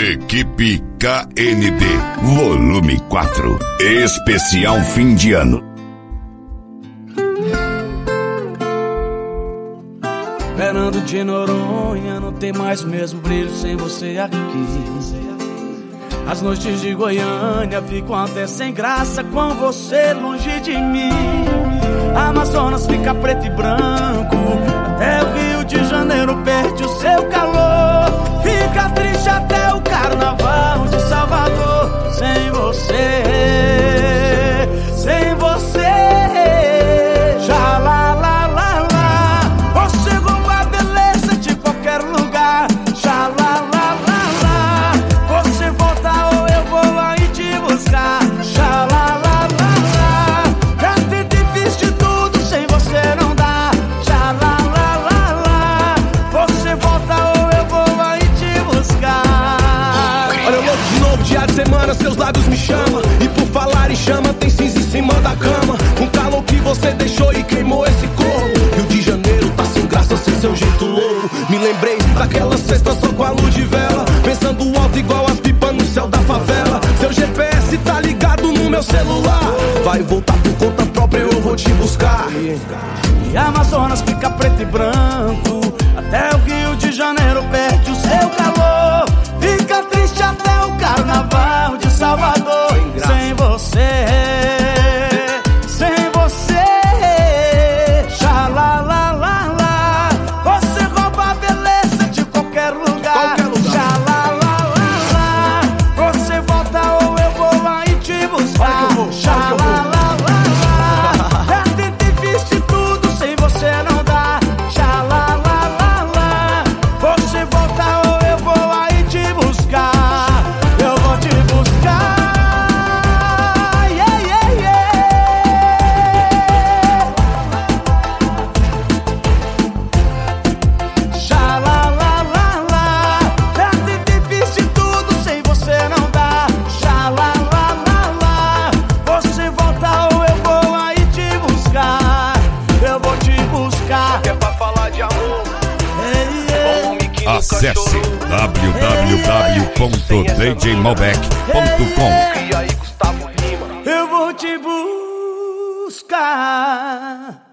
Equipe KND, volume 4, especial fim de ano. Fernando de Noronha não tem mais o mesmo brilho sem você aqui. As noites de Goiânia ficam até sem graça com você longe de mim. A Amazonas fica preto e branco, até o Rio de Janeiro perde o seu calor. Fica triste até o Carnaval de Salvador sem você, sem você. Já lá, lá, lá, lá, você rouba a beleza de qualquer lugar. Já lá, lá, lá, lá, você volta ou eu vou aí te buscar. Já lá, lá, lá, lá, já tentei, fiz de tudo, sem você não dá. Já lá, lá, lá, lá, você volta ou eu vou aí te buscar. Olha eu louco de novo, dia de semana, seus lábios me chamam. E por falar em chama, tem cinza em cima da cama. Um calor que você deixou e queimou esse corpo. Rio de Janeiro tá sem graça, sem seu jeito louco. Me lembrei daquela sexta só com a luz de vela, pensando alto igual as pipas no céu da favela. Seu GPS tá ligado no meu celular. Vai voltar por conta própria, eu vou te buscar. E a Amazonas fica preto e branco, até o Rio de Janeiro perde o seu calor. Fica triste até o Carnaval de Salvador sem você, sem você. Já lá, lá, lá, lá, você rouba a beleza de qualquer lugar. Já lá, lá, lá, lá, você volta ou eu vou aí te buscar. Já lá, lá, lá, lá, já tentei, fiz de tudo, sem você não dá. Já lá, lá, lá, lá, você volta ou eu vou aí te buscar. Eu vou te buscar. Yeah, yeah, yeah. Já lá, lá, lá, lá, já tentei, fiz de tudo, sem você não dá. Já lá, lá, lá, lá, você volta ou eu vou aí te buscar. Eu vou te buscar. É pra falar de amor. Acesse www.djmalbec.com. E aí, Gustavo Lima? Eu vou te buscar.